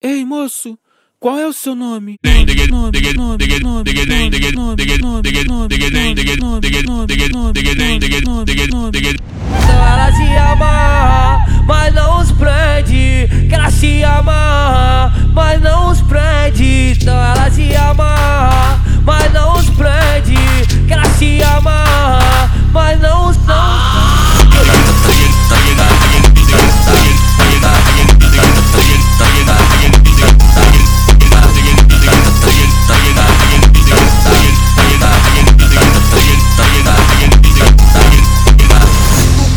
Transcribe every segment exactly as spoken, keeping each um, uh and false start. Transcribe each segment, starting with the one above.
Ei, moço, qual é o seu nome? Nome, nome, nome, nome, nome, nome, nome, nome. Então ela se amarra, mas não os prende. Que ela se amarra, mas não os prende. Então ela se amarra, mas não os prende. Que ela se amarra, mas não os não.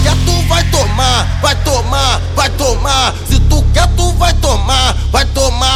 Vai tomar, vai tomar. Se tu quer, tu vai tomar, vai tomar.